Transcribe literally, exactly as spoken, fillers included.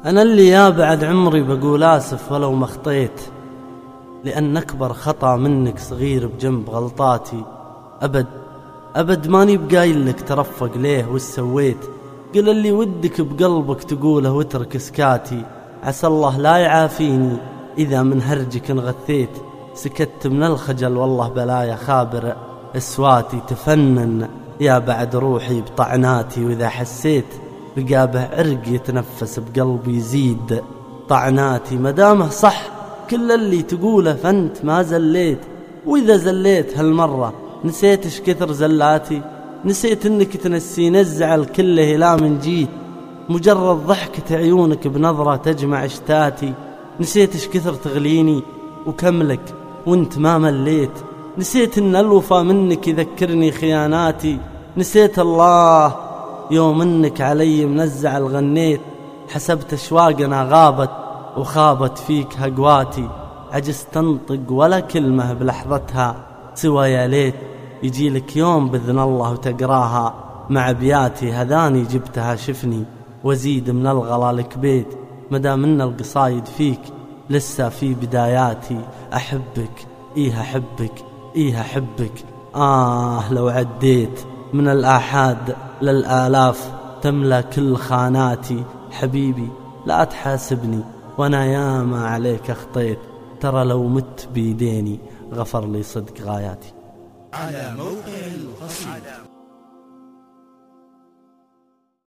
أنا اللي يا بعد عمري بقول آسف ولو ما خطيت، لأن أكبر خطأ منك صغير بجنب غلطاتي. أبد أبد ماني بقايل لك ترفق ليه وش سويت، قل اللي ودك بقلبك تقوله واترك سكاتي. عسى الله لا يعافيني إذا من هرجك انغثيت، سكت من الخجل والله بلايا خابر أسواتي. تفنن يا بعد روحي بطعناتي، وإذا حسيت بقابه عرق يتنفس بقلبي يزيد طعناتي. مدامه صح كل اللي تقوله فانت ما زليت، وإذا زليت هالمرة نسيت ايش كثر زلاتي. نسيت انك تنسين الزعل كله لا من جيت، مجرد ضحكة عيونك بنظرة تجمع اشتاتي. نسيت ايش كثر تغليني وكملك وانت ما مليت، نسيت ان الوفا منك يذكرني خياناتي. نسيت الله يوم انك علي من الزعل غنيت، حسبت اشواقنا غابت وخابت فيك هقواتي. عجزت تنطق ولا كلمة بلحظتها سوى يا ليت، يجي لك يوم بإذن الله وتقراها مع بياتي. هذاني جبتها شفني وزيد من الغلا لك بيت، مدام ان القصايد فيك لسه في بداياتي. أحبك إيه أحبك إيه أحبك، آه لو عديت من الآحاد للآلاف تملى كل خاناتي. حبيبي لا تحاسبني وانا ياما عليك اخطيت، ترى لو مت بيديني غفر لي صدق غاياتي. على موقع القصيدة.